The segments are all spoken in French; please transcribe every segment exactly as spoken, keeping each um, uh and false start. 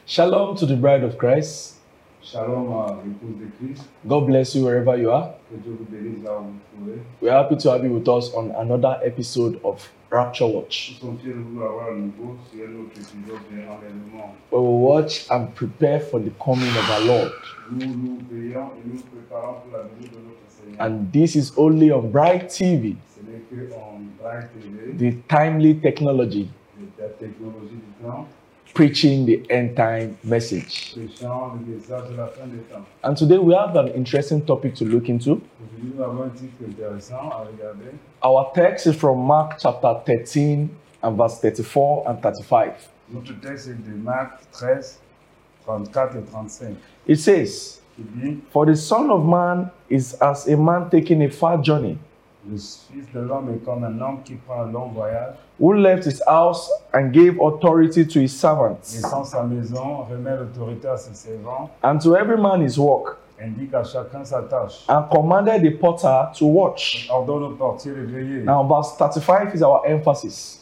Shalom to the bride of Christ. Shalom à l'épouse de Christ. God bless you wherever you are. Que Dieu vous bénisse là où vous trouvez. We're happy to have you with us on another episode of Rapture Watch. Nous sommes fiers de vous avoir à nouveau sur un autre épisode de l'enlèvement. We will watch and prepare for the coming of our Lord. Nous nous veillons et nous préparons pour la venue de notre Seigneur. And this is only on Bright T V, Ce n'est que en Bright T V, the timely technology, la technologie du temps, preaching the end time message. prêchant le message de la fin des temps. And today we have an interesting topic to look into. Aujourd'hui, nous avons un titre intéressant à regarder. Our text is from Mark chapter thirteen and verse thirty-four and thirty-five. Notre texte est de Marc treize, trente-quatre et trente-cinq. It says, Qui dit, "For the Son of Man is as a man taking a far journey, le Fils de l'homme est comme un homme qui prend un long voyage, who left his house and gave authority to his servants, laissant sa maison, remet l'autorité à ses servants, and to every man his work, indique à chacun sa tâche, and commanded the porter to watch." ordonne au portier de veiller. Now, verse thirty-five is our emphasis.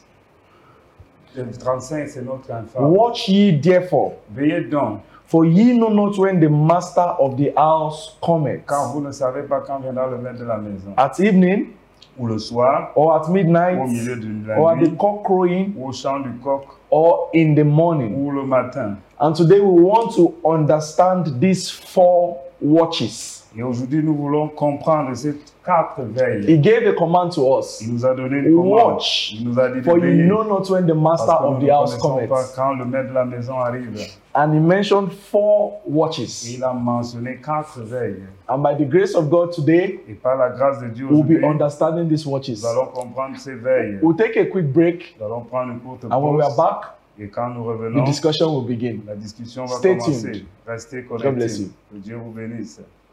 Le trente-cinq, c'est notre enfant. Watch ye therefore, Veillez donc, for ye know not when the master of the house cometh, car vous ne savez pas quand viendra le maître de la maison, at evening, ou le soir, or at ou au midnight, milieu de or la at the nuit, cock crowing, ou au chant du coq, or in the morning. ou le matin. And today we want to understand these four watches. Et aujourd'hui, nous voulons comprendre ces quatre veilles. He gave a command to us. Il nous a donné une commande. Watch, Il nous a dit de for you veiller. know not when the master Parce que nous of ne the house connaissons pas cometh. quand le maître de la maison arrive. And he mentioned four Et watches. il a mentionné quatre veilles. And by the grace of God today, Et par la grâce de Dieu, we'll be aujourd'hui, understanding these watches. nous allons comprendre ces veilles. We'll take a quick break, Nous allons prendre une courte and when we are pause. back, Et quand nous the revenons, discussion will begin. la discussion va Stay commencer. tuned. Restez God bless connectés. you. Que Dieu vous bénisse.